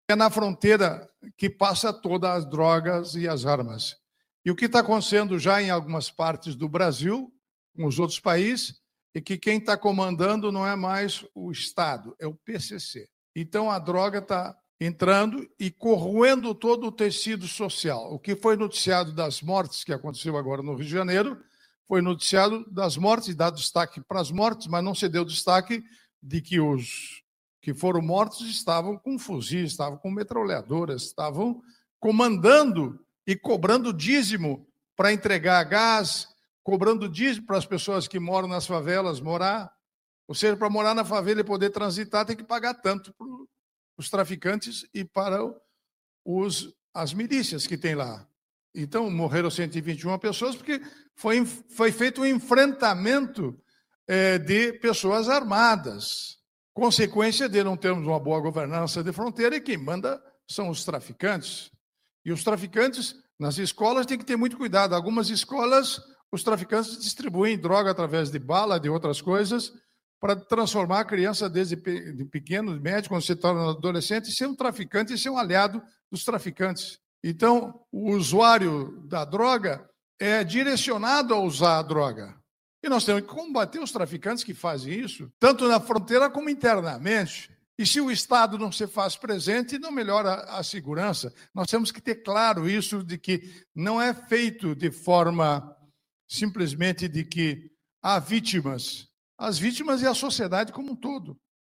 é na fronteira que passa todas as drogas e as armas. E o que está acontecendo já em algumas partes do Brasil, com os outros países, é que quem está comandando não é mais o Estado, é o PCC. Então, a droga está entrando e corroendo todo o tecido social. O que foi noticiado das mortes que aconteceu agora no Rio de Janeiro, foi noticiado das mortes, e dado destaque para as mortes, mas não se deu destaque de que os que foram mortos estavam com fuzis, estavam com metralhadoras, estavam comandando e cobrando dízimo para entregar gás, cobrando dízimo para as pessoas que moram nas favelas morar. Ou seja, para morar na favela e poder transitar, tem que pagar tanto para os traficantes e para as milícias que tem lá. Então, morreram 121 pessoas porque foi feito um enfrentamento de pessoas armadas. Consequência de não termos uma boa governança de fronteira, e quem manda são os traficantes. E os traficantes, nas escolas, têm que ter muito cuidado. Algumas escolas, os traficantes distribuem droga através de bala, de outras coisas, para transformar a criança desde pequeno, médio, quando se torna adolescente, e ser um traficante e ser um aliado dos traficantes. Então, o usuário da droga é direcionado a usar a droga. E nós temos que combater os traficantes que fazem isso, tanto na fronteira como internamente. E se o Estado não se faz presente, não melhora a segurança. Nós temos que ter claro isso, de que não é feito de forma simplesmente de que há vítimas. As vítimas é a sociedade como um todo.